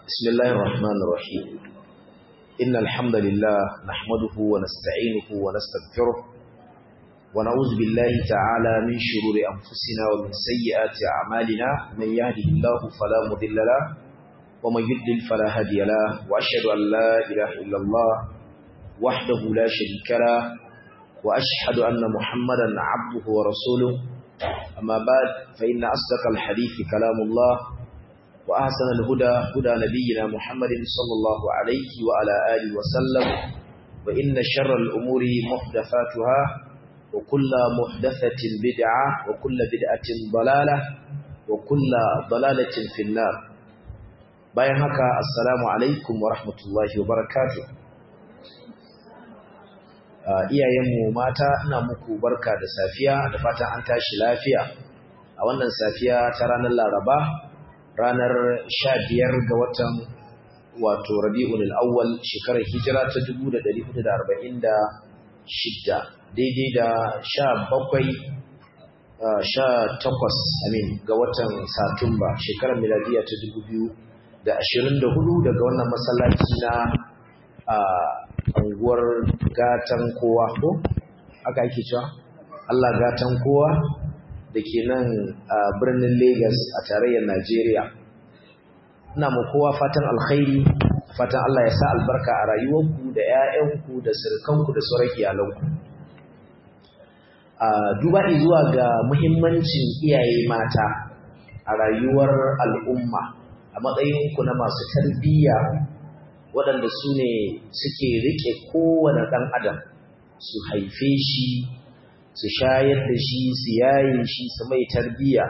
بسم الله الرحمن الرحيم إن الحمد لله نحمده ونستعينه ونستغفره ونعوذ بالله تعالى من شرور أنفسنا ومن سيئات أعمالنا من يهده الله فلا مضل له ومن يضلل فلا هادي له وأشهد أن لا إله إلا الله وحده لا شريك له وأشهد أن محمدا عبده ورسوله أما بعد فإن أصدق الحديث كلام الله وأحسن الهدى هدى نبينا محمد صلى الله عليه وعلى آله وسلم وإن شر الأمور محدثاتها وكل محدثة بدعة وكل بدعة ضلالة وكل ضلالة في النار bayan haka assalamu alaikum wa rahmatullahi wa barakatuh iyayenmu mata ina muku barka da safiya da fatan an tashi lafiya a wannan safiya ta ranar Laraba ranar 15 ga watan wato Rabiul Awwal shekarar hijira ta 1446 daidai da 18 ga watan Satumba shekarar miladiya ta 2024 daga wannan masallaci na unguwar gatan kowa ko aka yake cewa Allah gatan kowa da ke nan a birnin Lagos a tarayyar Najeriya. Ina mu kowa fatan alkhairi, fatan Allah ya sa albarka a rayuwarku da 'ya'yanku da surukanku da sauran iyalanku. Duba zuwa ga muhimmancin iyaye mata a rayuwar al'umma a matsayinku na masu tarbiyya waɗanda su ne suke riƙe kowane ɗan adam su haife shi su shayar da shi su yaye shi su mai tarbiyya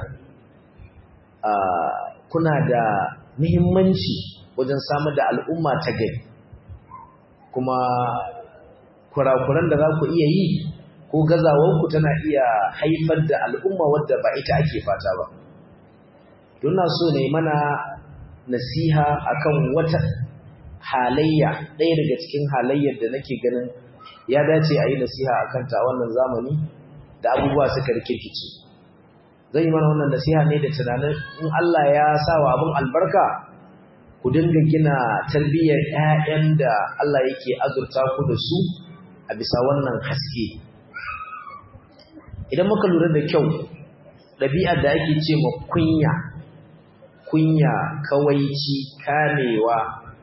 kuna da muhimmanci wajen samar da al'umma ta gari kuma kurakuran da za ku iya yi ko gazawarku tana iya haifar da al'umma wadda ba ita ake fata ba don na so ne mana nasiha akan wata halayya ɗaya daga cikin halayyar da nake ganin ya dace a yi nasiha a kanta a wannan zamani da abubuwa suka rikirkice zai yi mana wannan nasiha ne da tunanin in Allah ya sa wa abin albarka ku dinga gina tarbiyyar 'ya'yan da Allah yake azurta ku da su a bisa wannan haske idan muka lura da kyau ɗabi'ar da ake ce ma kunya kawaici kamewa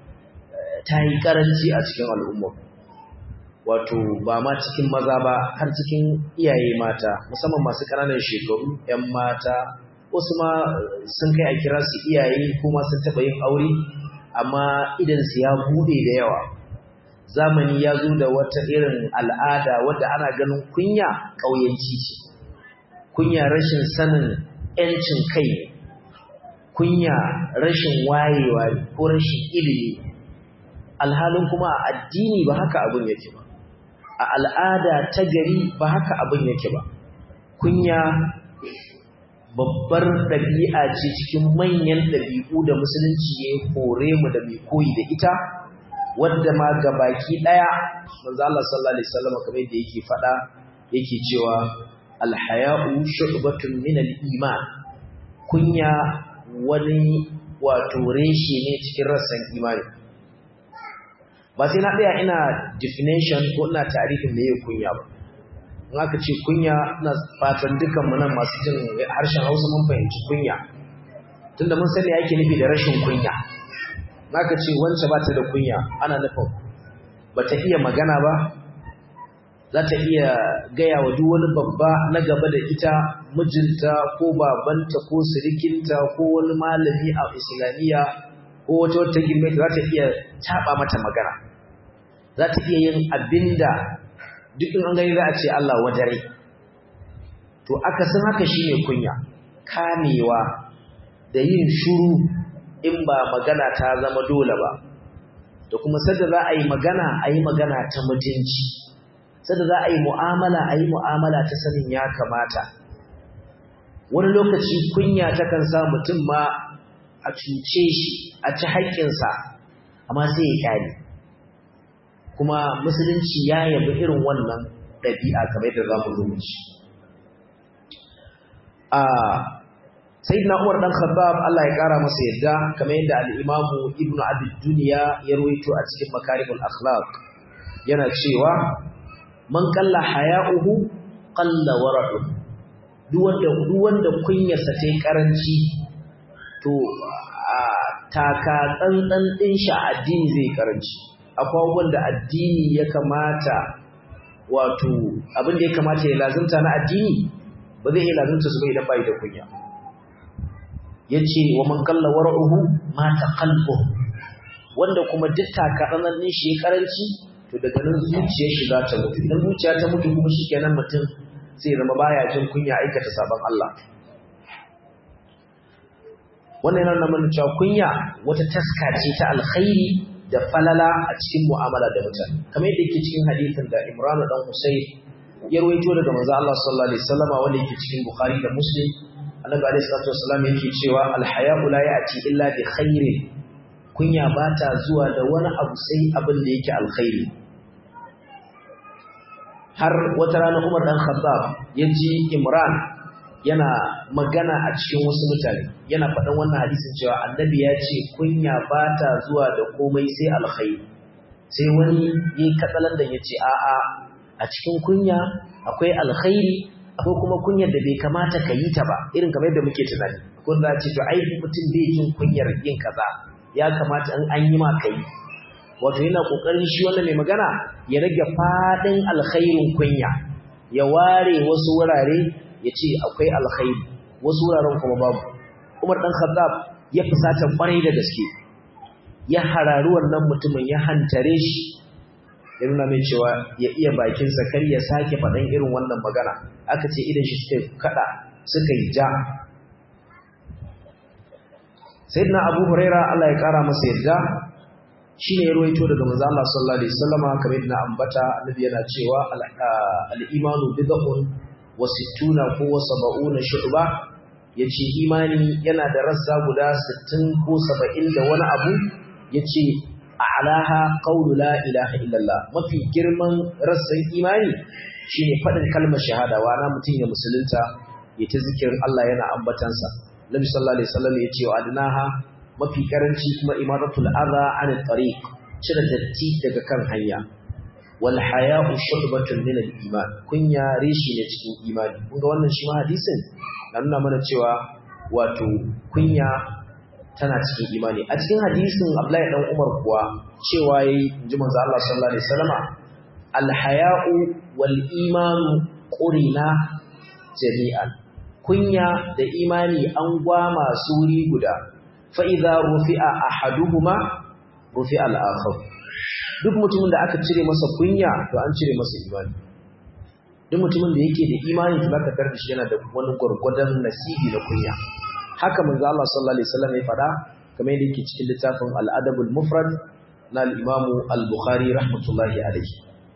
ta yi karanci a cikin al'umma wato ba ma cikin maza ba har cikin iyaye mata musamman masu ƙananan shekaru 'yan mata wasu ma sun kai a kira su iyaye kuma sun taɓa yin aure amma idansu ya buɗe da yawa zamani ya zo da wata irin al'ada wadda ana ganin kunya ƙauyanci ce kunya rashin sanin 'yancin kai kunya rashin wayewa ko rashin ilimi alhalin kuma a addini ba haka abin yake ba a al'ada ta gari ba haka abin yake ba kunya babbar ɗabi'a ce cikin manyan ɗabi'u da musulunci ya hore mu da mai koyi da ita wadda ma gabaki ɗaya manzo Allah sallallahu alaihi wasallam kamar yadda yake faɗa yake cewa alhaya'u shu'batun min al-iman kunya wani wato reshe ne cikin rassan imani ba sai na tsaya ina definition ko ina tarihin me yake kunya ba in aka ce kunya ina fatan dukan mu nan masu jin harshen Hausa mun fahimci kunya tunda mun sani yake nufi da rashin kunya in aka ce wance ba ta da kunya ana nufin bata iya magana ba za ta iya gaya wa duk wani babba na gaba da ita mijinta ko babanta ko sirikinta ko wani malami a islamiyya ko wata girme za ta iya taɓa mata magana za ta iya yin abinda duk in an gani za a ce Allah wadare to akasin haka shine kunya kamewa da yin shuru in ba magana ta zama dole ba da kuma sadda za a yi magana ta mutunci sadda za a yi mu'amala ta sanin ya kamata wani lokaci kunya takan sa mutum ma a cuce shi a ci haƙƙinsa amma sai ya kyale kuma musulunci ya yabi irin wannan ɗabi'a kamar yadda za mu zo mu ci sayyidina Umar dan Khattab Allah ya kara masa yadda kamar yadda al-Imam Ibn Abi Dunya ya rawaito a cikin Makarimul Akhlaq yana cewa man qalla haya'uhu qalla wara'uhu duk wanda kunyarsa ta yi karanci to taka tsantsan din shi addini zai karanci akwai wanda addini ya kamata wato abin da ya kamata ya lazimta na addini ba zai iya lazimta su ba idan bai da kunya yace wa man qalla wara'uhu mata qalbuhu wanda kuma duk takaɗan din shi karanci to daga nan zuciyar shi za ta mutu idan zuciya ta mutu kuma shikenan mutum sai zama baya jin kunya aikata sabon Allah wannan yana nuna cewa kunya wata taska ce ta alkhairi da falala a cikin mu'amala da mutane kamar yadda yake cikin hadisin da Imran dan Husayn ya rawaito daga manzo Allah sallallahu alaihi wasallam wanda yake cikin Bukhari da Muslim annabi alaihi salatu wasallam yake cewa al-haya'u la ya'ti illa bi khairin kunya bata zuwa da wani abu sai abin da yake alkhairi har wata rana Umar dan Khattab ya ji Imran yana magana a cikin wasu mutane yana faɗan wannan hadisin cewa annabi ya ce kunya bata zuwa da komai sai alkhairi sai wani yayi katsalan da yace a'a a cikin kunya akwai alkhairi akwai kuma kunyar da bai kamata ka yi ta ba irin kamar yadda muke tunani kun za ce to ai mutum bai jin kunyar yin kaza ya kamata in an yi ma kai wato yana kokarin shi wannan mai magana ya rage fadin alkhairin kunya ya ware wasu wurare ya ce akwai alkhairi wasu wuraren kuma babu Umar dan Khattab ya fusata kwarai da gaske ya hararu wannan mutumin ya hantare shi ya nuna mai cewa ya iya bakinsa kar ya sake faɗan irin wannan magana aka ce idan shi suka kada suka yi ja sayyidina Abu Huraira Allah ya kara masa yadda shine ya ruwaito daga manzo Allah sallallahu alaihi wasallam kamar yadda ambata annabi yana cewa al-imanu bid'un wa sittuna ko 70 shu'ba yace imani yana da rassa guda 60 ko 70 da wani abu yace a'laha qawlu la ilaha illallah mafi girman rassan imani shine fadin kalmar shahada wa na mutun ya musulunta ya ta zikirin Allah yana ambatansa Nabi sallallahu alaihi wasallam yace wa adnaha mafi karanci kuma imaratul adha an tariq cire datti daga kan hanya wal haya'u shu'batun min al iman kunya rishi ne cikin imani kun ga wannan shi ma hadisin na nuna mana cewa wato kunya tana cikin imani a cikin hadisin Abdullahi dan Umar kuwa cewa yayi inji manzo Allah sallallahu alaihi wasallama al haya'u wal imanu qurina jami'an kunya da imani an gwama su wuri guda fa idza rufi'a ahaduhuma rufi'a al-akhar duk mutumin da aka cire masa kunya to an cire masa imani duk mutumin da yake da imani to zaka tarda shi yana da wani gurgurdan nasibi na kunya haka manzo Allah sallallahu alaihi wasallam ya fada kamar yadda yake cikin littafin al-adab al-mufrad na al-imam al-bukhari rahmatullahi alaihi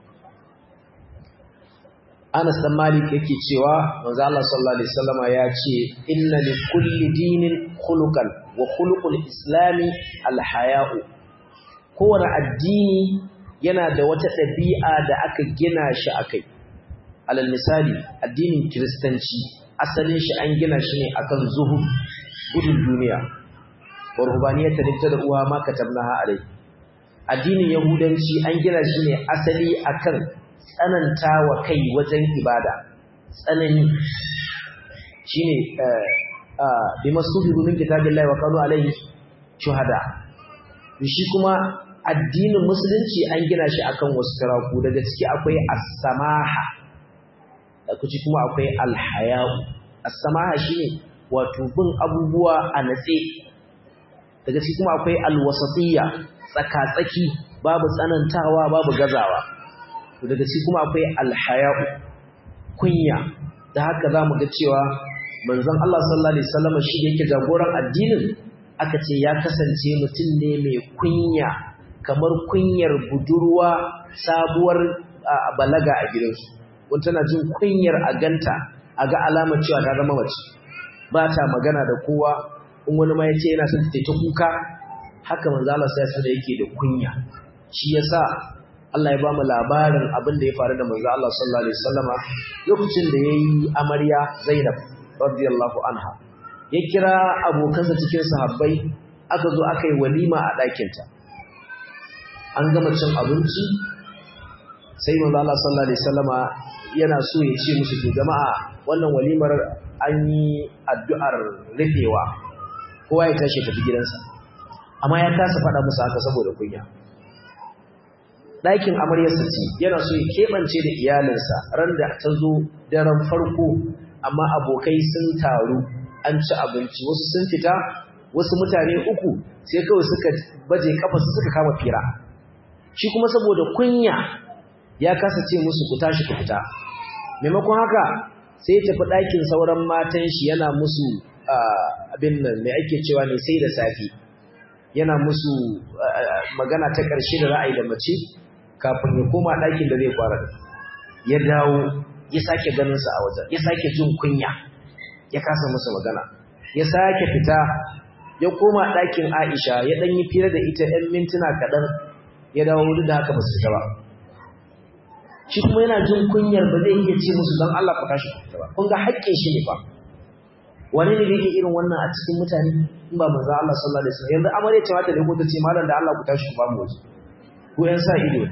Anas dan Malik yake cewa manzo Allah sallallahu alaihi wasallam ya ce inna li kulli dinin khuluqan wa khuluqul islami al-haya'u kowane addini yana da wata ɗabi'a da aka gina shi akai alal misali addinin kiristanci asalin shi an gina shi ne akan zuhud gudun duniya wa ruhbaniyatan da uwa ma katabnaha alai addinin yahudanci an gina shi ne asali akan tsananta wa kai wajen ibada tsanani shine bimasubiru min kitabillahi wa kanu alaihi shuhada shi kuma addinin musulunci an gina shi akan wasu taraku daga ciki akwai as-samaha da kuci kuma akwai al-haya'u as-samaha shine wato bin abubuwa a natse daga ciki kuma akwai al-wasatiyya tsaka-tsaki babu tsanantawa babu gazawa daga ciki kuma akwai al-haya'u kunya da haka zamu ga cewa manzon Allah sallallahu alaihi wasallam shi yake jagoran addinin aka ce ya kasance mutum ne mai kunya kamar kunyar budurwa sabuwar balaga a gidansu wanda tana jin kunyar a ganta a ga alamar cewa ta zama mace ba ta magana da kowa in wani ma yace yana son ta kuka haka manzo Allah sai ya yake da kunya shi yasa Allah ya ba mu labarin abin da ya faru da manzo Allah sallallahu alaihi wasallama lokacin da yayi amarya Zainab radiyallahu anha ya kira abokansa cikin sahabbai aka zo aka yi walima a ɗakinta. An gama cin abinci sai manzo Allah sallallahu alaihi wasallama yana so ya ce musu to jama'a wannan walimar an yi addu'ar rufewa kowa ya tashi tafi gidansa, amma ya kasa faɗa musu haka saboda kunya. Ɗakin amaryarsa ce yana so ya keɓance da iyalinsa ran da ta zo daren farko, amma abokai sun taru an ci abinci, wasu sun fita, wasu mutane uku sai kawai suka baje kafarsu suka kama fira. Shi kuma saboda kunya ya kasa ce musu ku tashi ku fita, maimakon haka sai ya tafi ɗakin sauran matan shi yana musu abin nan mai ake cewa ne sai da safi, yana musu magana ta ƙarshe da ra'ayi da mace kafin ya koma ɗakin da zai fara. Ya dawo ya sake ganinsa a wajen, ya sake jin kunya, ya kasa musu magana, ya sake fita ya koma ɗakin Aisha ya ɗan yi fira da ita 'yan mintuna kaɗan, ya dawo duk da haka ba su fita ba. Shi kuma yana jin kunyar ba zai iya ce musu don Allah ku tashi ku fita ba, kun ga haƙƙin shi ne fa. Wani ne yake irin wannan a cikin mutane in ba manzo Allah sallallahu alaihi wasallam? Yanzu amarya ce mata da ko ta ce malam da Allah ku tashi ku ba mu waje, ku 'yan sa ido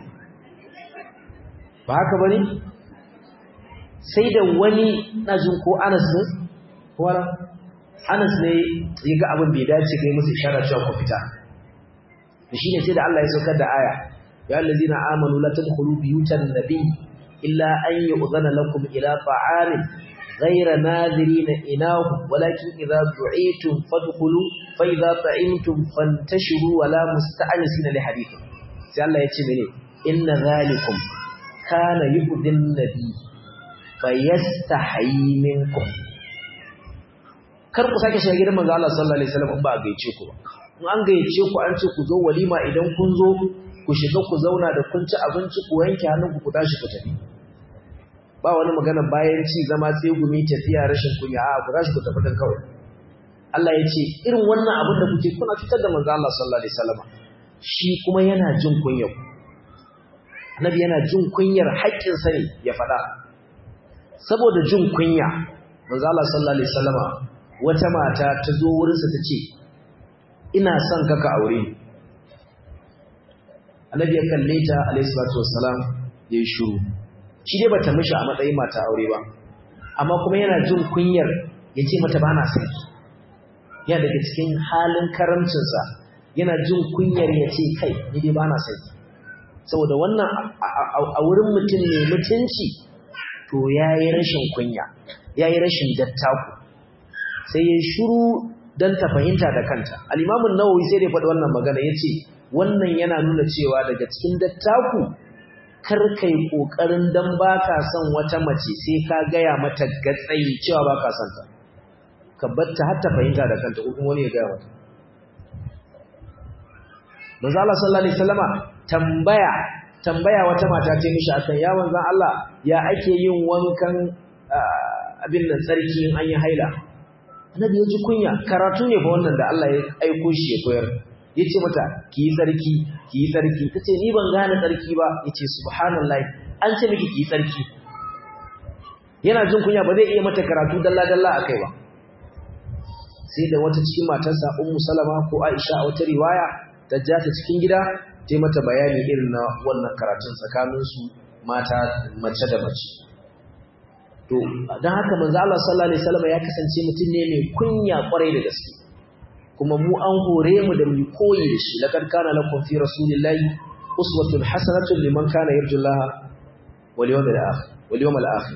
ba haka bane? Sai da wani na jin ko Anas ne wala Anas ne ya ga abin bai dace kai musu isharar cewa ku fita, to shine sai da Allah ya saukar da aya ya allazina amanu la tadkhulu buyutan nabiy illa an yu'dhana lakum ila ta'amin ghayra nadirina inahu walakin idza du'itum fadkhulu fa idza ta'imtum fantashiru wala musta'anisina li hadith. sai Allah ya ce mene inna zalikum kana yu'dhin nabiy fayastahi minkum. Kar ku sake shiga gidan manzo Allah sallallahu alaihi wasallam in ba a gaice ku ba. In an gaice ku an ce ku zo walima, idan kun zo ku shiga ku zauna da kun ci abinci ku wanke hannunku ku tashi ku tafi. Ba wani magana bayan ci zama tsegumi tafiya rashin kunya, a ku tashi ku tafi dan kawai. Allah ya ce irin wannan abin da kuke kuna fitar da manzo Allah sallallahu alaihi wasallam, shi kuma yana jin kunyar ku. Annabi yana jin kunyar haƙƙin sa ne ya faɗa. Saboda jin kunya manzo Allah sallallahu alaihi wasallam wata mata ta zo wurinsa ta ce ina son ka aure. Annabi ya kalle ta alaihi salatu wassalam yayi shiru. Shi dai bata mishi a matsayin mata aure ba, amma kuma yana jin kunyar ya ce mata bana son ki. Yana daga cikin halin karamcin sa, yana jin kunyar ya ce kai ni dai bana son ki. Saboda wannan a wurin mutum ne mutunci to yayi rashin kunya, yayi rashin dattako. Sai ya shiru dan ta fahimta da kanta. Al-Imam an-Nawawi sai da faɗi wannan magana yace wannan yana nuna cewa daga cikin dattaku kar kai kokarin dan baka son wata mace sai ka gaya mata gatsayi cewa baka son ta. Ka batta har ta fahimta da kanta ko kuma wani ya gaya mata. Manzo Allah sallallahu alaihi wasallama tambaya wata mata ta mishi akan ya manzon Allah ya ake yin wankan abin nan tsarki in an yi haila. Annabi ya ji kunya, karatu ne fa wannan da Allah ya aiko shi ya koyar. Yace mata ki yi tsarki, tace ni ban gane tsarki ba. Yace subhanallahi, an ce miki ki yi tsarki. Yana jin kunya ba zai iya mata karatu dalla dalla akai ba. Sai da wata cikin matarsa Ummu Salama ko Aisha a wata riwaya ta ja ta cikin gida, ta mata bayani irin na wannan karatun tsakanin su mata mace da mace. To dan haka manzo Allah sallallahu alaihi wasallam ya kasance mutum ne mai kunya kwarai da gaske, kuma mu an hore mu da mu koyi da shi. Laqad kana lakum fi rasulillahi uswatun hasanatun liman kana yarjullaha wal yawmal akhir.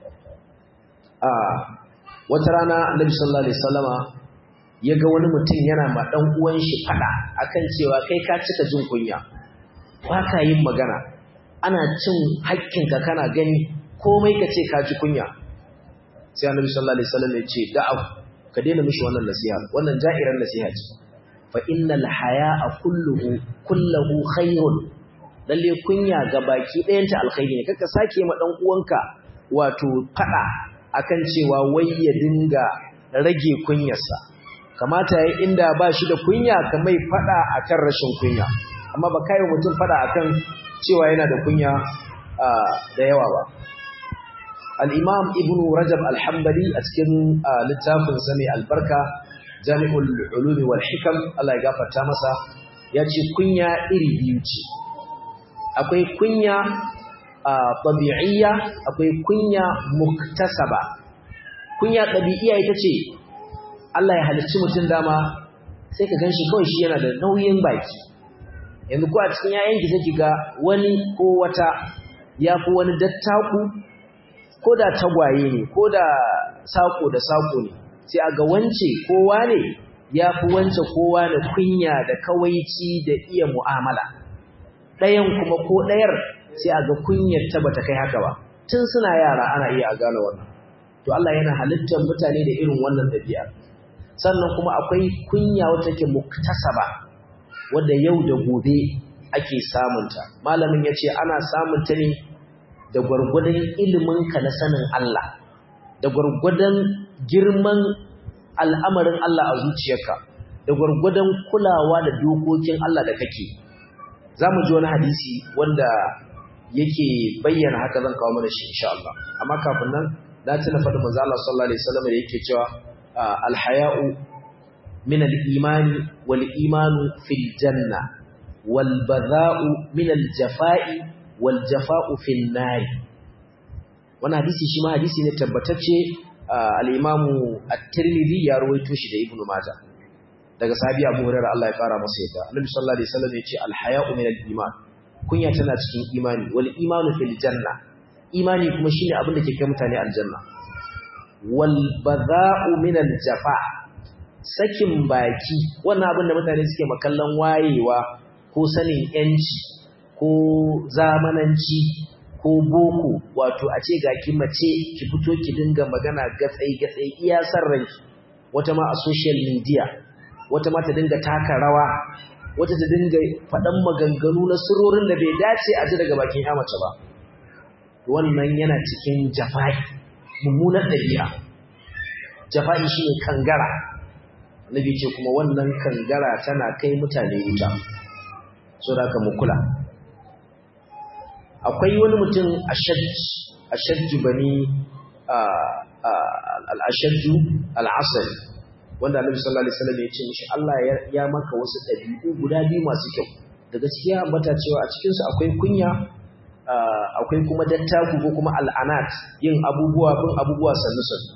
Wata rana Annabi sallallahu alaihi wasallama ya ga wani mutum yana ma dan uwan shi fada akan cewa kai ka cika jin kunya, ba ka yin magana, ana cin haƙƙinka kana gani, komai ka ce ka ji kunya. Sai Annabi sallallahu alaihi wasallam ya ce da'af, ka daina mishi wannan nasiha, wannan ja'iran nasiha ce. Fa innal haya'a kulluhu khairun. Lalle kunya ga baki ɗayanta alkhairi ne. Kaka sake ma dan uwanka wato fada akan cewa wai ya dinga rage kunyarsa. Kamata yayin inda ba shi da kunya ka mai fada akan rashin kunya. Amma ba kai mutum fada akan cewa yana da kunya da yawa ba. al-imam ibn rajab al-hanbali a cikin littafin sa mai albarka jami'ul ulumi wal hikam Allah ya gafarta masa yace kunya iri biyu ce akwai kunya tabi'iyya akwai kunya muktasaba kunya tabi'iyya ita ce Allah ya halicci mutum dama sai ka ganshi kawai shi yana da nauyin baki yanzu ko a cikin yayanki sai kiga wani ko wata yafi wani dattaku ko da tagwaye ne ko da sako da sako ne sai aga wance kowa ne yafi wance kowa da kunya da kawaici da iya mu'amala ɗayan kuma ko ɗayar sai aga kunyar ta bata kai haka ba tun suna yara ana iya gane wannan to Allah yana halittar mutane da irin wannan dabi'a sannan kuma akwai kunya wata take muktasaba wanda yau da gobe ake samunta malamin yace ana samunta ne da gurgurdan ilimin ka na sanin Allah da gurgurdan girman al'amarin Allah a zuciyarka da gurgurdan kulawa da dokokin Allah da kake zamu ji wani hadisi wanda yake bayyana haka zan kawo mana shi insha Allah amma kafin nan na tuna faɗin manzo Allah sallallahu alaihi wasallam da yake cewa al-haya'u min al-imani wal imanu fil janna wal badha'u min al-jafa'i wal jafa'u fil nar wannan hadisi shi ma hadisi ne tabbatacce al-Imam at-Tirmidhi ya rawaito shi da Ibn Majah daga sahabi Abu Hurairah Allah ya fara masa yadda Annabi sallallahu alaihi wasallam ya ce al-haya'u min al-iman kunya tana cikin imani wal imanu fil janna imani kuma shine abin da ke kai mutane aljanna wal badha'u min al-jafa sakin baki wannan abin da mutane suke makallan wayewa ko sanin yanci ko zamananci ko boko wato a ce ga ki mace ki fito ki dinga magana gatsai iya san ranki wata ma a social media wata ma ta dinga taka rawa wata ta dinga faɗan maganganu na surorin da bai dace a ji daga bakin ya mace ba wannan yana cikin jafa'i mummunar ɗabi'a jafa'i shine kangara nabi ce kuma wannan kangara tana kai mutane wuta so da ka mu kula akwai wani mutum ashajju bani al-ashajju al-asr wanda Annabi sallallahu alaihi wasallam ya ce mishi Allah ya maka wasu dabi'u guda biyu masu kyau da gaskiya ambata cewa a cikin su akwai kunya akwai kuma dattaku ko kuma al'anat yin abubuwa sannu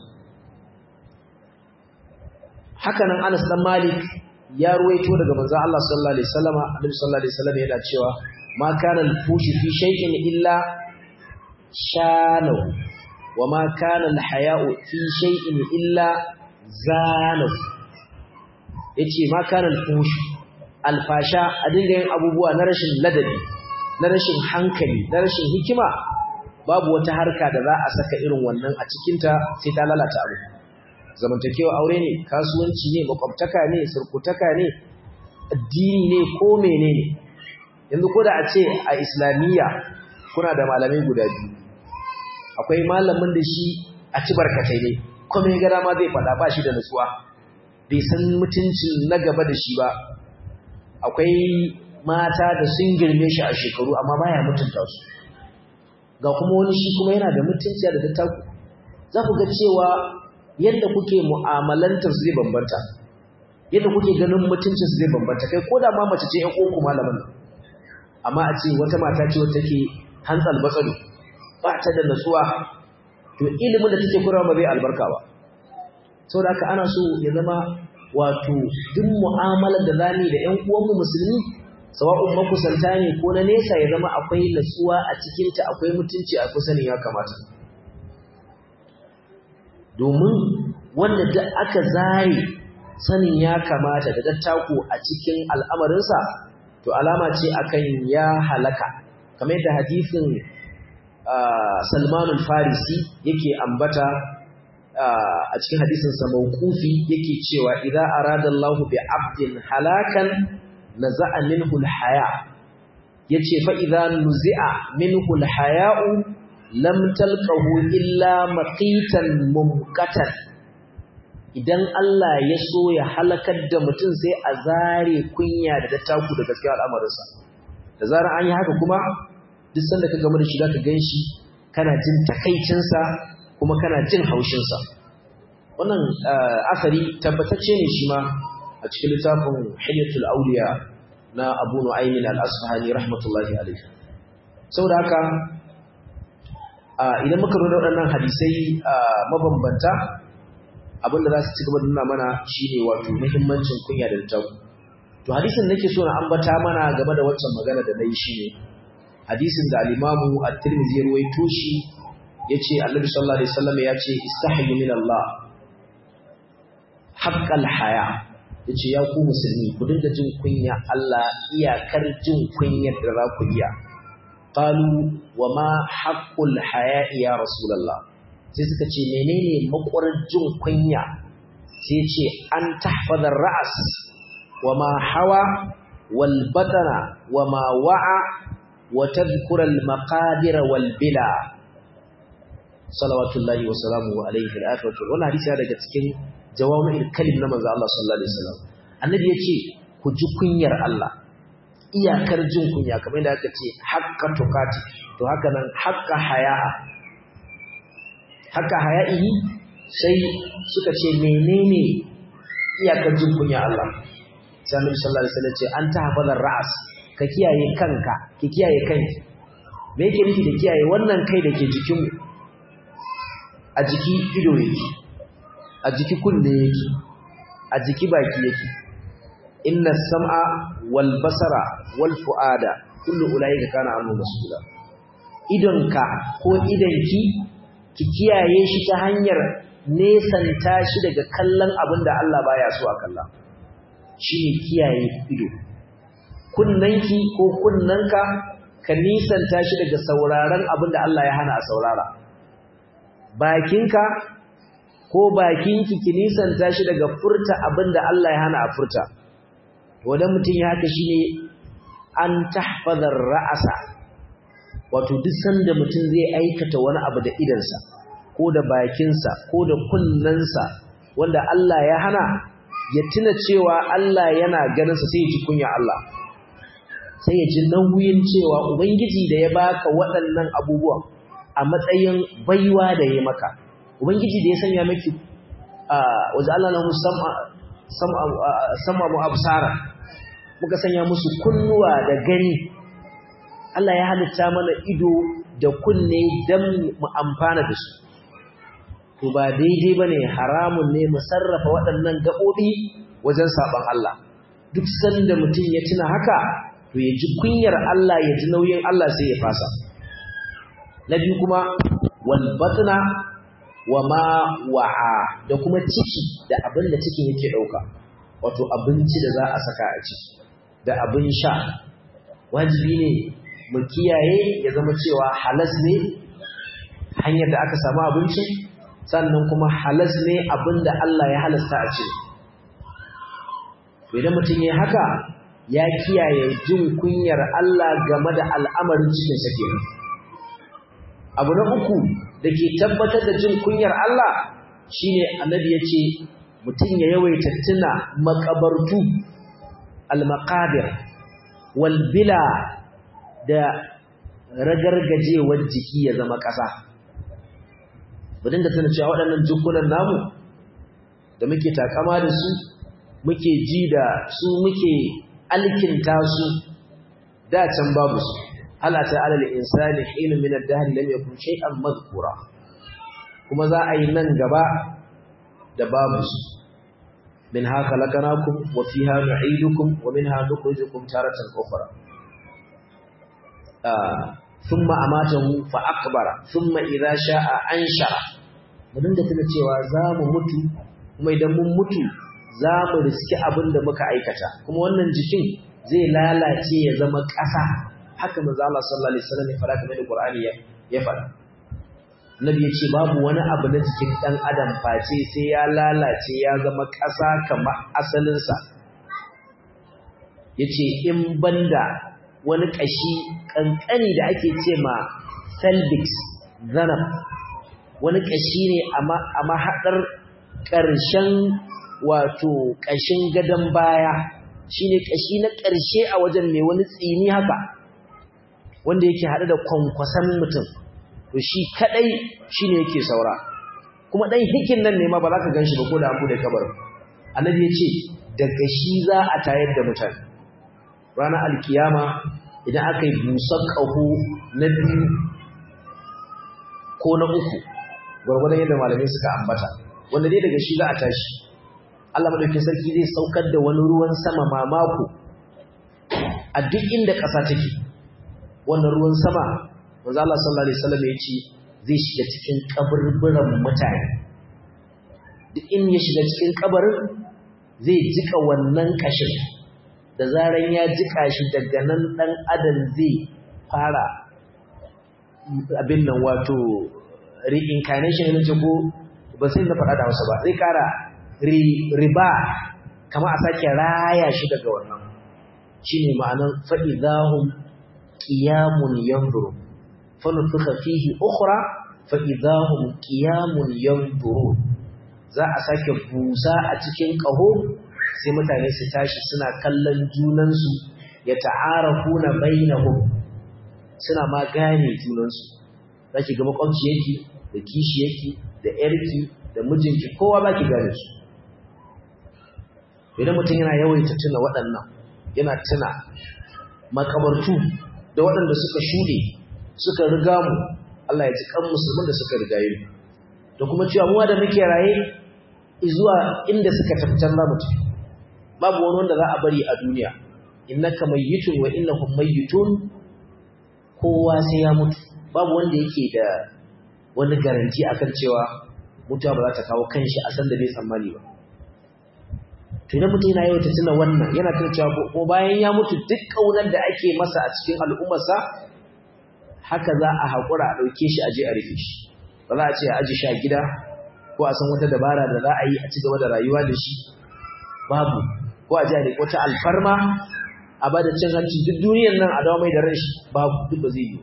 haka nan Anas dan Malik ya ruwaito daga manzo Allah sallallahu alaihi wasallam Annabi sallallahu alaihi wasallam yana cewa ma kana al-fushu fi shay'in illa shanu wa ma kana al-haya'u fi shay'in illa zanu yace ma kana al-fushu al-fasha a dinga yin abubuwa na rashin ladabi na rashin hankali na rashin hikima babu wata harka da za a saka irin wannan a cikinta sai ta lalata abu zamantakewa aure ne kasuwanci ne makwabtaka ne surkutaka ne addini ne ko menene yanzu ko da a ce a islamiyya kuna da malamai guda biyu akwai malamin da shi a ci barkatai ne kuma ya ga ma zai faɗa ba shi da nutsuwa bai san mutuncin na gaba da shi ba akwai mata da sun girme shi a shekaru amma baya mutunta su ga kuma wani shi kuma yana da mutunci da dattaku za ku ga cewa yadda kuke mu'amalantar su zai bambanta yadda kuke ganin mutuncin su zai bambanta kai ko da ma mace ce ƴan uku malamin amma a ce wata mata ce wacce take hantsal batsalo ba ta da nutsuwa to ilimin da take koyarwa ba zai albarka ba saboda haka ana so ya zama wato duk mu'amalar da zamu da ƴan uwanmu musulmi sawa'un makusanta ne ko na nesa ya zama akwai nutsuwa a cikin ta akwai mutunci a kusanin ya kamata domin wanda da aka zare sanin ya kamata da dattako a cikin al'amarinsa to alama ce akan ya halaka kamar yadda hadisin Salman al-Farisi yake ambata a cikin hadisin sa mauqufi yake cewa idza arada Allahu bi 'abdin halakan naza'a minhu al-haya yace fa idza nuzi'a minhu al-haya'u lam talqahu illa maqitan mumqatan idan Allah ya so ya halakar da mutum sai a zare kunya da dattaku da gaskiya al'amarinsa da zarar an yi haka kuma duk sanda ka gama da shi zaka ganshi kana jin takeicinsa kuma kana jin haushinsa. Wannan asari tabbatacce ne shi ma a cikin littafin Hilyatul Awliya na Abu Nu'aym al-Asfahani rahmatullahi alayhi. Saboda haka idan muka lura waɗannan hadisai mabambanta, abinda za su ci gaba da nuna mana shine wato muhimmancin kunya da littafi. To hadisin nake so na ambata mana game da waccan magana da nayi shine hadisin da al-Imam at-Tirmidhi ya ruwaito shi, yace Annabi sallallahu alaihi wasallam yace istahyi min Allah haqqal haya, yace ya ku musulmi ku dinga jin kunya Allah iyakar jin kunyar da za ku iya. Qalu wa ma haqqul haya ya rasulullah, sai suka ce menene makwarar jin kunya? Sai yace an tahfaza ar-ra's wa ma hawa wal batana wa ma wa'a wa tadhkura al-maqadir wal bila, salawatullahi wa salamuhu alayhi al-akhiratu. Wannan hadisi daga cikin jawami'ul kalim na manzo Allah sallallahu alaihi wasallam. Annabi yace ku ji kunyar Allah iyakar jin kunya, kamar yadda aka ce haqqa tuqati, to haka nan haqqa haya'ihi. Sai suka ce menene iyakar jin kunya Allah? Sai Annabi sallallahu alaihi wasallam ce an tahfazar ra's, ka kiyaye kanka, ki kiyaye kanki. Me yake nufi da kiyaye wannan kai da ke jikinmu? A jiki ido yake, a jiki kunne yake, a jiki baki yake. Inna sam'a wal basara wal fu'ada kullu ulaika kana anhu mas'ula. Idonka ko idanki ki kiyaye shi ta hanyar nesanta shi daga kallon abin da Allah baya so a kalla, shine kiyaye ido. Kunnanki ko kunnanka ka nisanta shi daga sauraron abin da Allah ya hana a saurara. Bakinka ko bakinki ki nisanta shi daga furta abinda Allah ya hana a furta. Wannan mutum ya haka shine an tahfazar ra'asa, wato duk sanda mutum zai aikata wani abu da idansa ko da bakinsa ko da kunnensa wanda Allah ya hana, ya tuna cewa Allah yana ganinsa, sai ya ji kunya Allah, sai ya ji nauyin cewa ubangiji da ya baka waɗannan abubuwan a matsayin baiwa da ya maka, ubangiji da ya sanya maki wajen Allah na sama mu absara, muka sanya musu kunnuwa da gani. Allah ya halitta mana ido da kunne don mu amfana da su. To ba daidai bane, haramun ne mu sarrafa waɗannan gaɓoɓi wajen saɓon Allah. Duk sanda mutum ya tuna haka, to ya ji kunyar Allah, ya ji nauyin Allah, sai ya fasa. Na biyu kuma wal batna wa ma wa'a, da kuma ciki da abin da cikin yake dauka, wato abinci da za a saka a ciki da abin sha. Wajibi ne mu kiyaye ya zama cewa halas ne hanyar da aka samu abinci, sannan kuma halas ne abin da Allah ya halasta a ciki. Idan mutum ya haka, ya kiyaye jin kunyar Allah game da al'amarin cikin sa kenan. Abu na uku da ke tabbatar da jin kunyar Allah shine Annabi ya ce mutum ya yawaita tuna makabartu, al-maqabir wal bila, da ragargajewar jiki ya zama ƙasa. Mu dinga tuna cewa waɗannan jikunan namu da muke takama da su, muke ji da su, muke alkinta su, da can babu su. hal ata alal insani hin min ad-dahr lam yakun shay'an madhkura, kuma za a yi nan gaba da babu su. minha khalaqnakum wa fiha nu'idukum wa minha nukhrijukum taratan ukhra. Thumma amatahu fa akbara thumma idha sha'a anshara. Mun dinga tuna cewa za mu mutu, kuma idan mun mutu za mu riski abin da muka aikata, kuma wannan jikin zai lalace ya zama ƙasa. Haka manzo Allah sallallahu alaihi wasallam ya fara kamar da Qur'ani ya fara. Nabi ya ce babu wani abu na jikin dan adam face sai ya lalace ya zama ƙasa kamar asalinsa. Yace in banda wani kashi kankani da ake ce ma cervix zanab, wani kashi ne a mahaɗar ƙarshen wato ƙashin gadon baya, shine kashi na ƙarshe a wajen mai wani tsini haka wanda yake haɗe da kwankwasan mutum, to shi kadai shine yake saura. kuma dan hikin nan ne ma ba za ka ganshi ba ko da an bude kabarin annabi ya ce daga shi za a tayar da mutane ranar alkiyama idan aka yi busan ƙaho na biyu ko na uku gwargwadon yadda malamai suka ambata wanda dai daga shi za a tashi Allah madaukakin sarki zai saukar da wani ruwan sama mamako a duk inda ƙasa take wannan ruwan sama manzo Allah sallallahu alaihi wasallam ya ce zai shiga cikin kaburburan mutane duk in ya shiga cikin kabarin zai jika wannan kashin da zaran ya jika shi daga nan dan adam zai fara abin nan wato reincarnation ne ko ba sai na faɗa da Hausa ba zai kara riba kama a sake raya shi daga wannan shine ma'anar fa idahum qiyamun yanzuru fa nufikha fihi ukhra fa idahum qiyamun yanzuru za a sake busa a cikin kaho sai mutane su tashi suna kallon junansu ya ta'arafuna bainahum suna ma gane junansu zaki ga makwabci yake da kishi yake da yarki da mijinki kowa zaki gane su idan mutum yana yawaita tuna waɗannan yana tuna makabartu da waɗanda suka shuɗe suka riga mu Allah ya ji kan musulmin da suka riga yi da kuma cewa mu da muke raye zuwa inda suka tabbatar da mutum babu wani wanda za a bari a duniya innaka mayyitun wa innahum mayyitun kowa sai ya mutu babu wanda yake da wani garanti akan cewa mutuwa ba za ta kawo kanshi a san da bai tsammani ba to idan mutum yana yawan tuna wannan yana tuna cewa ko bayan ya mutu duk kaunar da ake masa a cikin al'ummarsa haka za a haƙura a ɗauke shi aje a rufe shi ba za a ce a aji shi a gida ko a san wata dabara da za a yi a ci gaba da rayuwa da shi babu ko a ji a wata alfarma a ba da cin hanci duk duniyar nan a dawo mai da rashi babu duk ba zai yi ba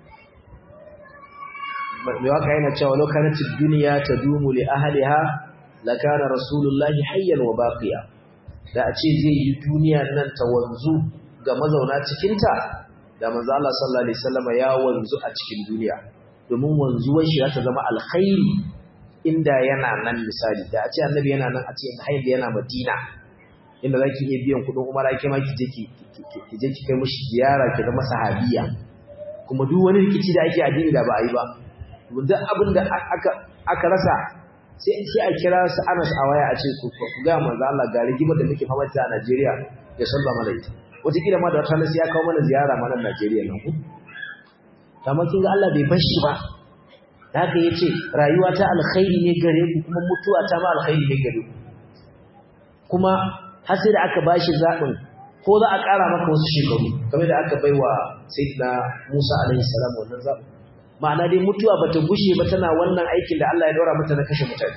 mai waka yana cewa lokacin duniya ta dumu li ahliha la kana rasulullahi hayyan wa baqiya da a ce zai yi duniyar nan ta wanzu ga mazauna cikin ta da manzo Allah sallallahu alaihi wasallam ya wanzu a cikin duniya domin wanzuwar shi ta zama alkhairi inda yana nan misali da a ce annabi yana nan a ce hayin yana Madina inda zaki iya biyan kudin umara ke ma ki je ki kai mishi ziyara ki zama sahabiya kuma duk wani rikici da ake addini da ba a yi ba duk abin da aka rasa sai a kira su Anas a waya a ce ku ga manzo Allah ga rigimar da muke fama a Najeriya ya salla mana ita wata kila ma da wata nasi ya kawo mana ziyara ma nan Najeriya nan ku kamar kin ga Allah bai bar shi ba haka yace rayuwa ta alkhairi ne gare ku kuma mutuwa ta ma alkhairi ne gare ku kuma har sai da aka bashi zabin ko za a ƙara maka wasu shekaru kamar da aka baiwa sayyidina Musa alaihi salam wannan zabin ma'ana dai mutuwa bata gushe ba tana wannan aikin da Allah ya daura mata na kashe mutane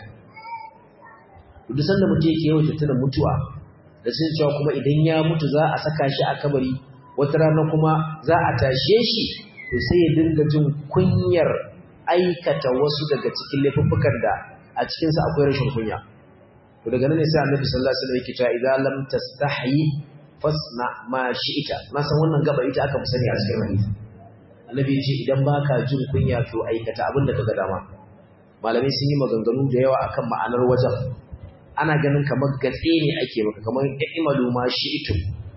duk sanda mutum yake yawan tuna mutuwa da sun cewa kuma idan ya mutu za a saka shi a kabari wata rana kuma za a tashe shi to sai ya dinga jin kunyar aikata wasu daga cikin laifuffukan da a cikin sa akwai rashin kunya to daga nan ne sai Annabi sallallahu alaihi wasallam yake cewa idza lam tastahi fasna ma shi'ita na san wannan gaba ita aka fi sani a cikin hadisi Annabi ya ce idan baka jin kunya to aikata abin da kaga dama malamai sun yi maganganu da yawa akan ma'anar wajen ana ganin kamar gatse ne ake maka kamar imalu ma shi'tu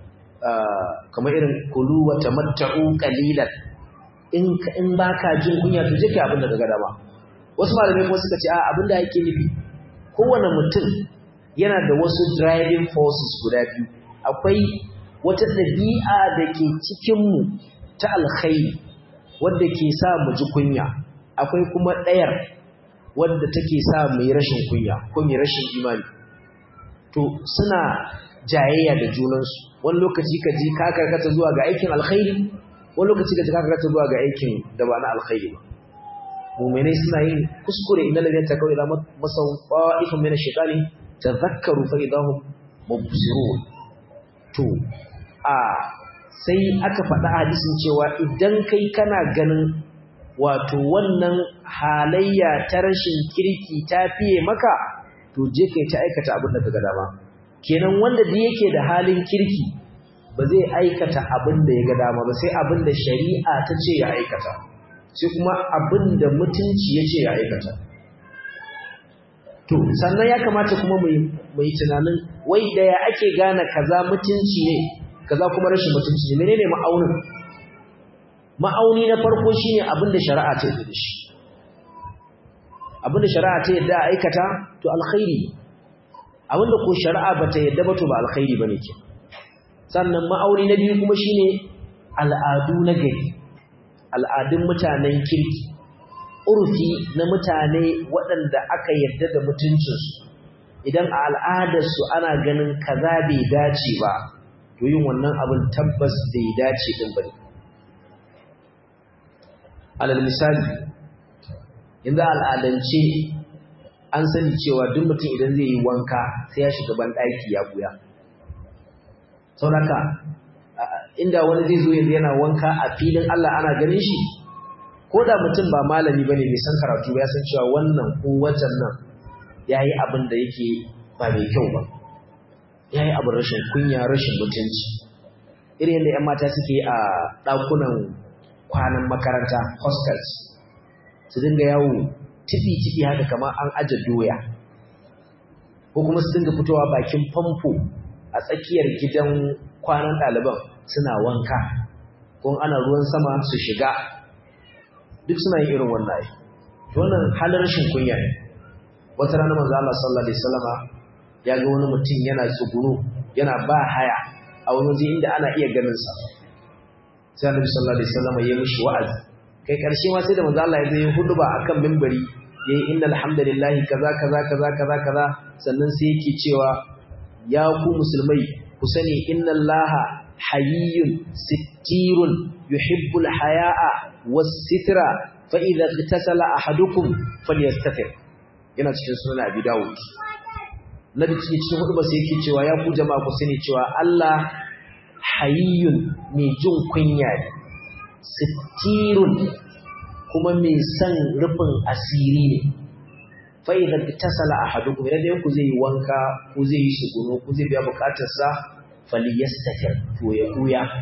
kamar irin kulu wa tamatta'u qalilan in baka jin kunya to je kai abin da kaga dama wasu malamai kuma suka ce a abin da yake nufi kowane mutum yana da wasu driving forces guda biyu akwai wata dabi'a da ke cikin mu ta alkhairi wadda ke sa mu ji kunya akwai kuma ɗayar wadda take sa mu yi rashin kunya ko mu yi rashin imani to suna jayayya da junansu wani lokaci ka ji ka karkata zuwa ga aikin alkhairi wani lokaci ka ji ka karkata zuwa ga aikin da ba na alkhairi ba mu'minai suna yin kuskure inna ladina taqaw ila masaw qa'ifun min ash-shaytani tadhakkaru fa idahum mubsirun to sai aka faɗa hadisin cewa idan kai kana ganin wato wannan halayya ta rashin kirki ta fiye maka to je kai ta aikata abin da kaga dama kenan wanda da yake da halin kirki ba zai aikata abin da ya ga dama ba sai abin da shari'a ta ce ya aikata sai kuma abin da mutunci ya ce ya aikata to sannan ya kamata kuma mu yi tunanin wai da ya ake gane kaza mutunci ne kaza kuma rashin mutunci ne. Menene ma'aunin? Ma'auni na farko shine abin da shari'a ta yarda da shi. Abin da shari'a ta yarda a aikata to alkhairi, abin da ko shari'a bata yarda ba to ba alkhairi bane ke. Sannan ma'auni na biyu kuma shine al'adu na gari, al'adun mutanen kirki, urfi na mutane waɗanda aka yarda da mutuncinsu. Idan a al'adarsu ana ganin kaza bai dace ba to yin wannan abin tabbas bai dace din bane. Alal misali, inda al'adance an sani cewa duk mutum idan zai yi wanka sai ya shiga ban ɗaki ya buya. Sauraka inda wani zai zo yanzu yana wanka a filin Allah ana ganin shi, ko da mutum ba malami bane bai san karatu ba ya san cewa wannan ko wajen nan yayi abin da yake ba mai kyau ba, yayi abin rashin kunya, rashin mutunci. Irin yadda 'yan mata suke a ɗakunan kwanan makaranta hostels, su dinga yawo tifi-tifi haka kamar an aje doya, ko kuma su dinga fitowa bakin famfo a tsakiyar gidan kwanan ɗaliban suna wanka, ko ana ruwan sama su shiga, duk suna yin irin wannan. Wannan halin rashin kunya ne. Wata rana manzo Allah sallallahu alaihi wasallama ya ga wani mutum yana tsuguro, yana ba haya a wani waje inda ana iya ganin sa. Sai Annabi sallallahu alaihi wasallama ya mishi wa'azi. Kai karshe ma sai da manzo Allah ya yi huduba akan minbari, yayi innal hamdalillahi kaza kaza kaza kaza kaza, sannan sai yake cewa ya ku musulmai ku sani innallaha hayyun sittirun yuhibbul haya'a was-sitra fa idza igtasala ahadukum falyastatir. Yana cikin sunan Abi Dawud. Nabi cikin hudu ba sai yake cewa ya ku jama'a ku sani cewa Allah hayyun mai jin kunya ne, sittirun kuma mai san rufin asiri ne. Fa idza igtasala ahadukum, idan ku zai yi wanka ko zai yi shuguno ko zai biya bukatarsa, falyastatir, to ya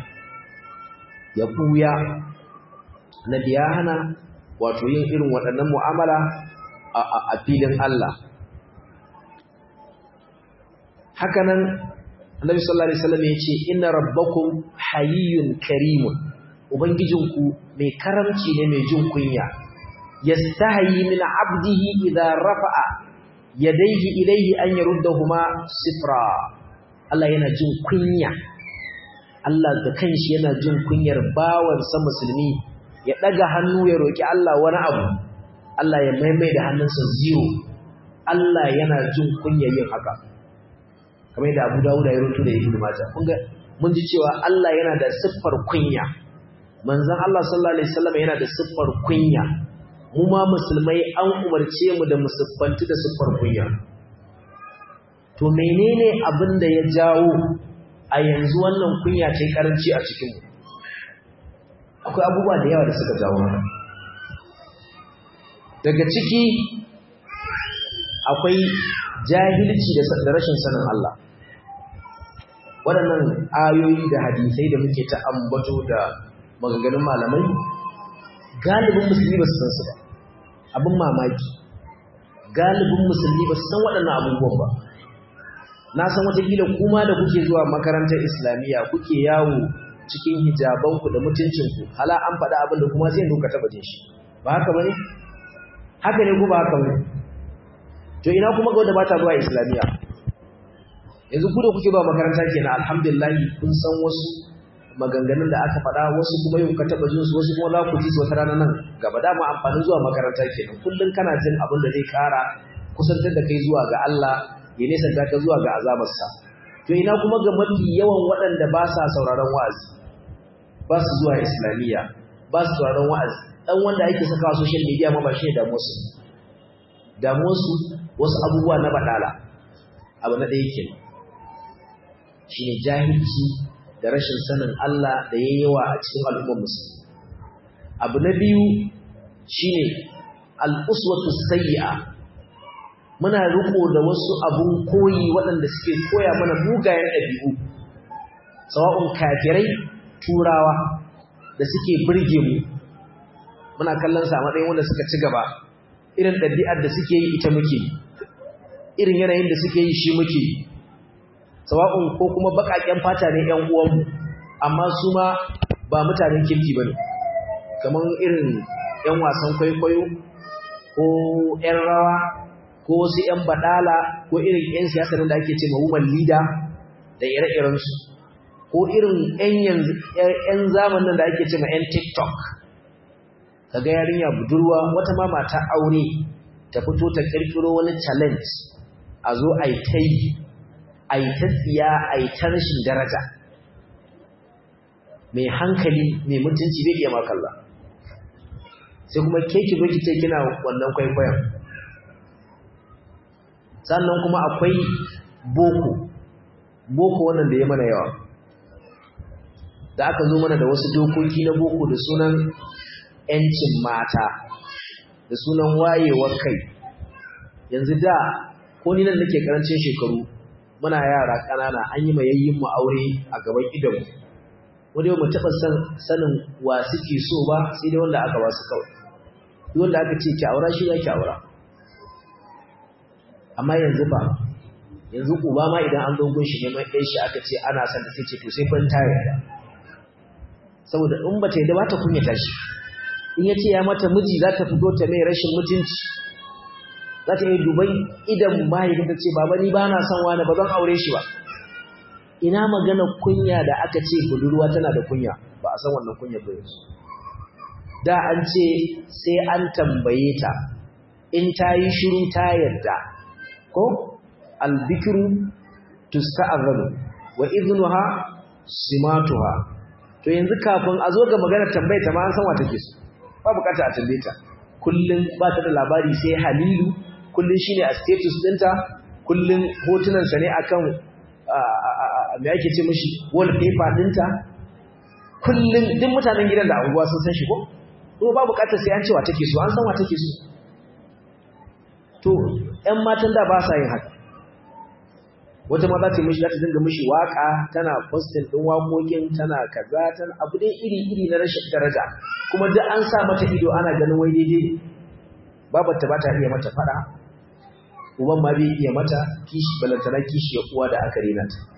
buya. Nabi ya hana wato yin irin waɗannan mu'amala a filin Allah. Hakanan Annabi sallallahu alaihi wasallam ya ce inna rabbakum hayyun karimun, ubangijinku mai karamci ne mai jin kunya. Yastahi min 'abdihi idza rafa'a yadayhi ilayhi an yaruddahuma sifra. Allah yana jin kunya, Allah da kanshi yana jin kunyar bawansa musulmi ya daga hannu ya roki Allah wani abu, Allah ya maimai da hannunsa zero. Allah yana jin kunyar yin haka, kamar da Abu Dawud ya rawaito da Ibn Majah. Kun ga mun ji cewa Allah yana da siffar kunya, manzon Allah sallallahu alaihi wasallam yana da siffar kunya. Mu ma musulmai an umarce mu da mu siffantu da siffar kunya. To menene abin da ya jawo a yanzu wannan kunya ce karanci a cikin mu? Akwai abubuwa da yawa da suka jawo haka. Daga ciki akwai jahilci da rashin sanin Allah. Waɗannan ayoyi da hadisai da muke ta ambato da maganganun malamai, galibin musulmi ba su san su ba. Abin mamaki, galibin musulmi ba su san waɗannan abubuwan ba. Na san watakila kuma da kuke zuwa makarantar islamiyya kuke yawo cikin hijabanku da mutuncinku, hala an faɗa abin da kuma sai yanzu ka taɓa jin shi. Ba haka ba ne? Haka ne ko ba haka ba ne? To ina kuma ga wanda ba ta zuwa islamiyya? Yanzu ku da kuke ba makaranta kenan, alhamdulillah kun san wasu maganganun da aka faɗa, wasu kuma yau ka taɓa jin su, wasu kuma za ku ji su wata rana nan gaba. Dama amfanin zuwa makaranta kenan, kullum kana jin abin da zai ƙara kusantar da kai zuwa ga Allah, ya nesanta ka zuwa ga azabarsa. To ina kuma ga mafi yawan waɗanda ba sa sauraron wa'azi, ba su zuwa islamiyya, ba su sauraron wa'azi. Dan wanda ake sakawa social media ma ba shi ne damuwarsu. Damuwarsu wasu abubuwa na baɗala. Abu na ɗaya kenan shi ne jahilci da rashin sanin Allah da ya yawa a cikin al'ummar musulmi. Abu na biyu shi ne al'uswatu sayyi'a. Muna riko da wasu abun koyi waɗanda suke koya mana mugayen ɗabi'u, sawa'un kafirai turawa da suke burge mu, muna kallon sa a matsayin wanda suka ci gaba, irin ɗabi'ar da suke yi ita muke. irin yanayin da suke yi shi muke sawa'un ko kuma bakaken fata ne ƴan uwanmu amma su ma ba mutanen kirki bane kaman irin ƴan wasan kwaikwayo ko ƴan rawa ko wasu ƴan badala ko irin ƴan siyasa da ake ce ma woman leader da ire-iren su ko irin ƴan zamanin da ake ce ma ƴan TikTok kaga yarinya budurwa wata ma mata aure ta fito ta kirkiro wani challenge a zo ai ta tsiya ai ta rashin daraja mai hankali mai mutunci bai iya makalla sai kuma keki zo ki ce kina wannan kwaikwayon sannan kuma akwai boko wannan da ya mana yawa da aka zo mana da wasu dokoki na boko da sunan ‘yancin mata da sunan wayewar kai yanzu da ko ni nan nake karancin shekaru muna yara ƙanana an yi mayayyin mu aure a gaban idonmu wanda mu taɓa sanin wa suke so ba sai dai wanda aka ba su kawai duk wanda aka ce ki aura shi ya ki aura amma yanzu ba yanzu uba ma idan an dogon shi neman ɗan shi aka ce ana son da sai ce to sai fan tare saboda in ba ta yi da ba ta kunyata shi in ya ce ya mata miji za ta fito ta mai rashin mutunci za ta yi dubai idan mahaifinta ce baba ni ba na son wani ba zan aure shi ba ina magana kunya da aka ce budurwa tana da kunya ba a san wannan kunya ba yanzu da an ce sai an tambaye ta in ta yi shiru ta yarda ko albikiru tusta'azanu wa idnuha simatuha to yanzu kafin a zo ga maganar tambaye ta ma an san wa take so ba bukata a tambaye ta kullun ba ta da labari sai halilu kullun shine a status dinta kullun hotunan sa ne akan me yake ce mishi wallpaper dinta kullun duk mutanen gidan da anguwa sun san shi ko to ba bukatar sai an ce wa take so an san wa take so to ƴan matan da ba sa yin haka wata ma za ta mishi za ta dinga mishi waka tana posting din wakokin tana kaza tana abu dai iri na rashin daraja kuma duk an sa mata ido ana ganin wai daidai babarta ba ta iya mata fada uban ma bai iya mata kishi balantana kishi ya uwa da aka rena ta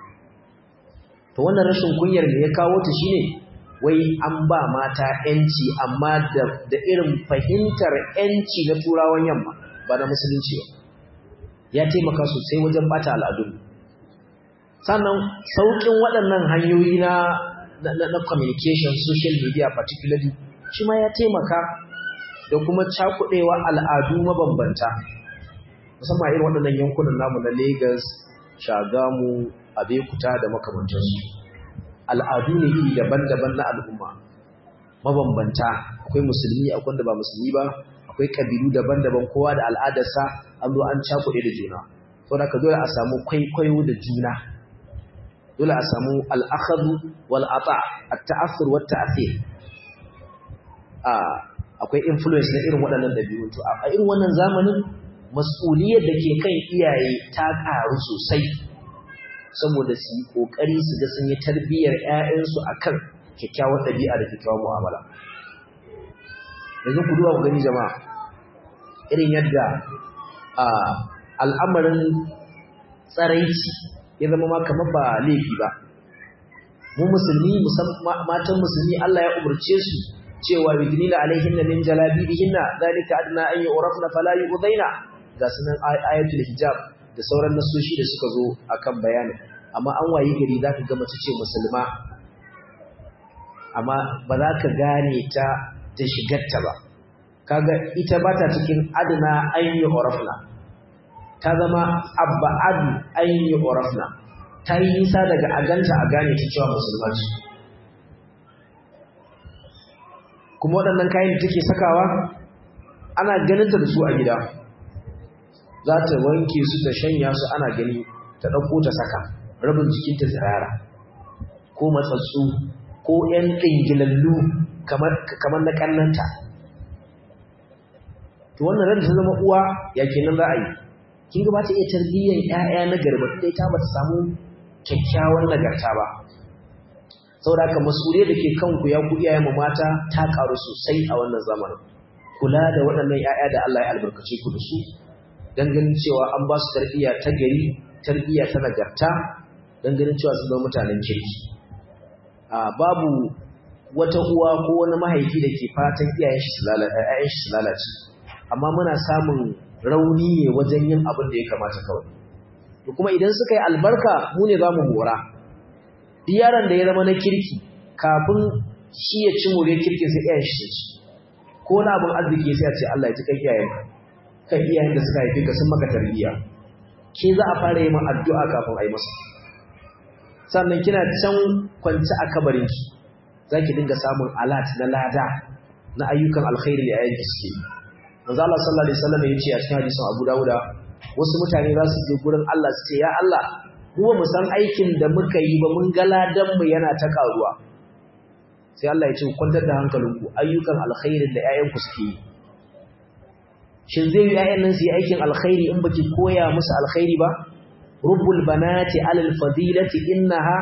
to wannan rashin kunyar ne ya kawo ta shine wai an ba mata yanci amma da irin fahimtar yanci na turawan yamma ba na musulunci ba ya taimaka sosai wajen bata al'adu sannan saukin waɗannan hanyoyi na communication social media particularly shi ma ya taimaka da kuma cakuɗewa al'adu mabambanta musamman irin waɗannan yankunan namu na Lagos, Shagamu, Abeokuta da makamantansu al'adu ne iri daban-daban na al'umma mabambanta akwai musulmi akwai wanda ba musulmi ba akwai kabilu daban-daban kowa da al'adarsa an zo an cakuɗe da juna saboda ka dole a samu kwaikwayo da juna dole a samu al'akhadhu wal ata at-ta'assur wat ta'thir akwai influence na irin waɗannan dabi'u to a irin wannan zamanin mas'uliyar da ke kan iyaye ta ƙaru sosai saboda su yi kokari su ga sun yi tarbiyyar ƴaƴansu akan kyakkyawar ɗabi'a da kyakkyawar mu'amala yanzu ku duba ku gani jama'a irin yadda al'amarin tsaraici ya zama ma kamar ba laifi ba mu musulmi matan musulmi Allah ya umarce su cewa bidnila alaihinna min jalabibihinna zalika adna an yu'rafna fala yu'dhaina ga sunan ayatul hijab da sauran nasoshi da suka zo akan bayanin amma an wayi gari zaka ga mace ce musulma amma ba za ka gane ta da shigarta ba kaga ita ba ta cikin adna an yu'rafna ta zama abba'adu an yu'rafna ta yi nisa daga aganta a gane ta cewa musulma ce kuma waɗannan kayan da take sakawa ana ganinta da su a gida za ta wanke su ta shanya su ana gani ta ɗauko ta saka rabin jikinta tsirara ko matsatsu ko ‘yan ɗingilallu kamar na ƙannanta to wannan ran ta zama uwa ya kenan za a yi kin ga ba ta iya tarbiyyar ƴaƴa na garba dai ta ba ta samu kyakkyawan nagarta ba saboda haka mas'uliyar da ke kanku ya ku iyayen mu mata ta karu sosai a wannan zamanin kula da waɗannan ƴaƴa da Allah ya albarkace ku da su dan ganin cewa an ba su tarbiyya ta gari, tarbiyya ta nagarta, dan ganin cewa su zama mutanen kirki. Babu wata uwa ko wani mahaifi da ke fatan iyayen shi su lalace, amma muna samun rauni ne wajen yin abin da ya kamata kawai. To kuma idan suka yi albarka mu ne za mu mora. Duk yaron da ya zama na kirki kafin shi ya ci more kirkin sai iyayen shi ci. Ko wani abin arziki sai a ce Allah ya ji kan iyayen da suka haife ka sun maka tarbiyya. Ke za a fara yi ma addu'a kafin a yi masa. Sannan kina can kwance a kabarinki za ki dinga samun alat na lada na ayyukan alkhairi da yayin suke yi. Manzo Allah sallallahu alaihi wasallam ya ce a cikin hadisin Abu Dawud, wasu mutane za su je gurin Allah su ce ya Allah, mu ba mu san aikin da muka yi ba, mun ga ladan mu yana ta karuwa. Sai Allah ya ce ku kwantar da hankalinku, ayyukan alkhairi da yayanku suke yi. Shin zai yi yayan nan su yi aikin alkhairi in baki koya musu alkhairi ba? Rubbul banati alal fadilati innaha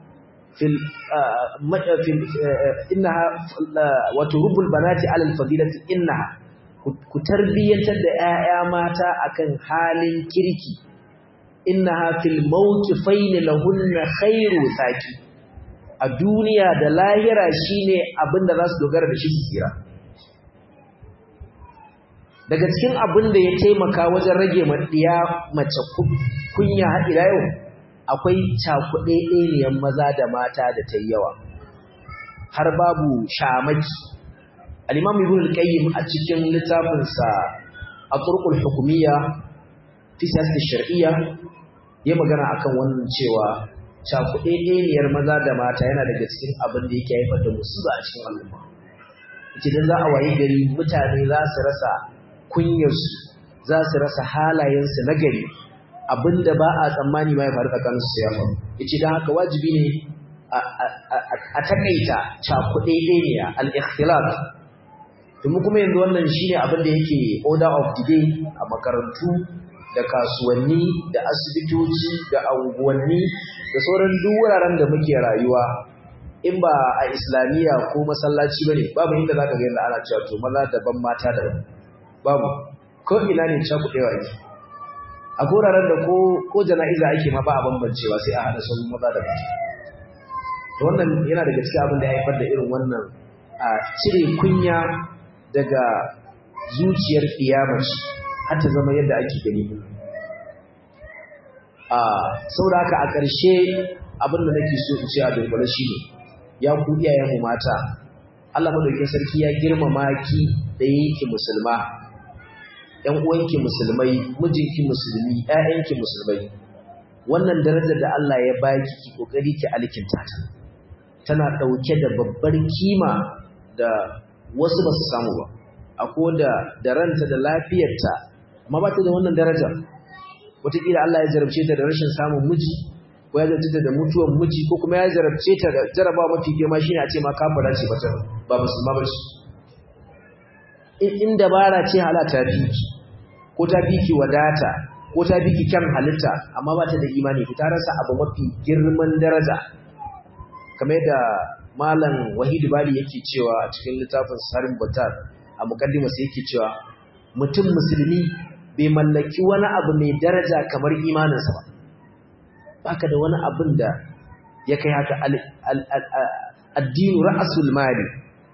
wato rubul banati alal fadilati innaha, ku tarbiyyantar da 'ya'ya mata akan halin kirki, innaha fil mawqifaini lahunna khairu saki, a duniya da lahira shine abinda za su dogara da shi su tsira. Daga cikin abinda ya taimaka wajen rage diya mace kunya har ila yau akwai cakuɗeɗeniyar maza da mata da ta yawa, har babu shamaki. Al-Imam Ibn al-Qayyim a cikin littafinsa At-Turuqul Hukumiyya fi Siyasat ash-Shar'iyya ya magana akan wannan cewa cakuɗeɗeniyar maza da mata yana daga cikin abin da yake haifar da musiba a cikin al'umma. Idan za a wayi gari mutane za su rasa kunyarsu, za su rasa halayensu na gari, abinda ba a tsammani ma ya faru tsakaninsu sai ya faru. Yace dan haka wajibi ne a takaita cakuɗeɗeniya al-ikhtilat. Domin kuma yanzu wannan shine abin da yake order of the day a makarantu da kasuwanni da asibitoci da unguwanni da sauran duk wuraren da muke rayuwa. In ba a islamiyya ko masallaci bane, babu inda zaka ga yanda ana cewa to maza daban mata daban. Babu, ko ina ne cakuɗewa yake. A guraren da ko jana'iza ake ma ba a bambancewa, sai a haɗa sauran maza da mata. To wannan yana daga cikin abin da ya haifar da irin wannan a cire kunya daga zuciyar kiyamaci har ta zama yadda ake gani. Saboda haka a ƙarshe abin da nake so in ce a dunkule shi ne, ya ku iyayenmu mata, Allah madaukakin sarki ya girmama ki da yake musulma, ‘yan uwanki musulmai, mijinki musulmi, ‘ya'yanki musulmai. Wannan darajar da Allah ya baki ki kokari ki alkinta ta. Tana ɗauke da babbar kima da wasu ba su samu ba. Akwai da ranta da lafiyarta, amma ba ta da wannan daraja. Wataƙila Allah ya jarabce ta da rashin samun miji, ko ya jarabce ta da mutuwar miji, ko kuma ya jarabce ta da jarabawa mafi girma shine a ce ma kafira ce ba musulma ba ce. In dabara ce hala ta fi ki, ko ta fi ki wadata, ko ta fi ki kyan halitta, amma ba ta da imani, ta rasa abu mafi girman daraja. Kamar yadda Malam Wahid Bali yake cewa a cikin littafin Sarin Batar a mukaddima sai yake cewa mutum musulmi bai mallaki wani abu mai daraja kamar imaninsa ba. Baka da wani abin da ya kai haka. Addinu ra'asul mali,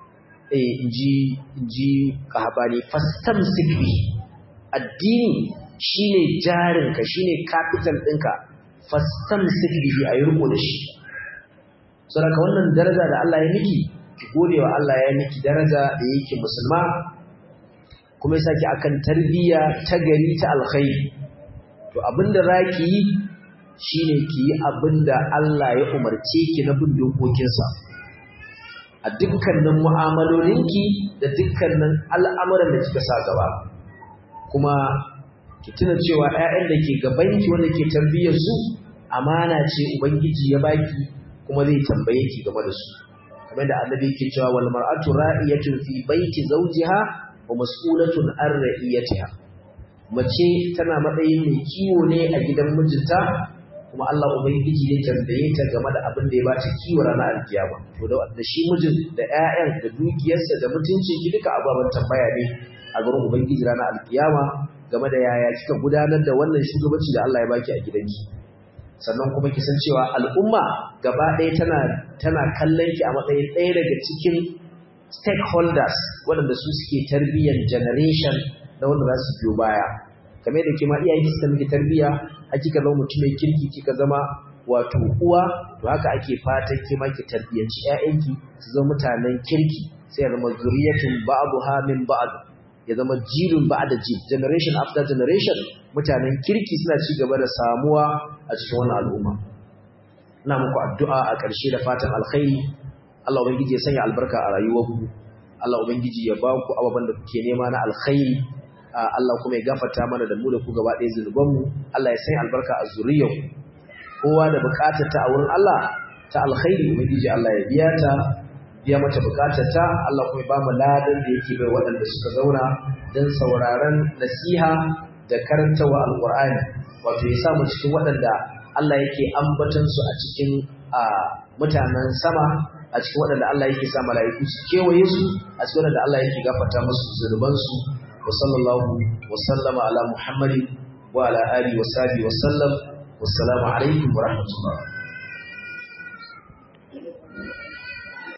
inji Qahabani, fastamsik bi. Addini shine jarinka, shine capital ɗinka, fastamsik bihi, ayi riko da shi. Saboda wannan daraja da Allah ya miki, ki gode wa Allah ya miki daraja da yake musulma, kuma ya saki akan tarbiyya ta gari ta alkhairi. To abinda zaki yi shine ki yi abinda Allah ya umarce ki na bin dokokinsa a dukkanin mu'amalolinki da dukkanin al'amuran da kika sa gaba. Kuma ki tuna cewa ƴaƴan da ke gabanki wanda ke tarbiyyar su amana ce ubangiji ya baki, kuma zai tambaye ki game da su. Kamar da Annabi yake cewa wal mar'atu ra'iyatun fi baiti zawjiha wa mas'ulatun an ra'iyatiha. Mace tana matsayin mai kiwo ne a gidan mijinta, kuma Allah ubangiji ya tambaye ta game da abin da ya bata kiwo ranar alkiyama. To da shi mijin da ƴaƴan da dukiyarsa da mutuncin ki duka ababen tambaya ne a gurin ubangiji ranar alkiyama. game da yaya kika gudanar da wannan shugabanci da Allah ya baki a gidanki. Sannan kuma ki san cewa al'umma gaba ɗaya tana kallon ki a matsayin ɗaya daga cikin stakeholders waɗanda su suke tarbiyyar generation na wanda za su biyo baya. Kamar da kima iyayen ki suka miki tarbiyya, hakika zama mutum mai kirki, kika zama wato uwa, to haka ake fatan kima ki tarbiyyanci ƴaƴanki su zama mutanen kirki, sai ya zama zuriyatun ba'daha min ba'd, ya zama jilun ba'da jil, generation after generation, mutanen kirki suna ci gaba da samuwa a cikin wannan al'umma. Ina muku addu'a a ƙarshe da fatan alkhairi. Allah ubangiji ya sanya albarka a rayuwarku. Allah ubangiji ya ba ku ababen da kuke nema na alkhairi. Allah kuma ya gafarta mana da mu da ku gaba ɗaya zunubanmu. Allah ya sanya albarka a zuriyarku. Kowa da buƙatar ta a wurin Allah ta alkhairi, ubangiji Allah ya biya mata buƙatar ta. Allah kuma ya ba mu ladan da yake bai waɗanda suka zauna don sauraron nasiha da karantawa alƙur'ani. Wato ya sa mu cikin waɗanda Allah yake ambaton su a cikin mutanen sama, a cikin waɗanda Allah yake sa mala'iku su kewaye su, a cikin waɗanda Allah yake gafarta musu zunubansu. Wa sallallahu wa sallama ala Muhammadin wa ala alihi wa sahbihi wa sallam. Wassalamu alaikum wa rahmatullah.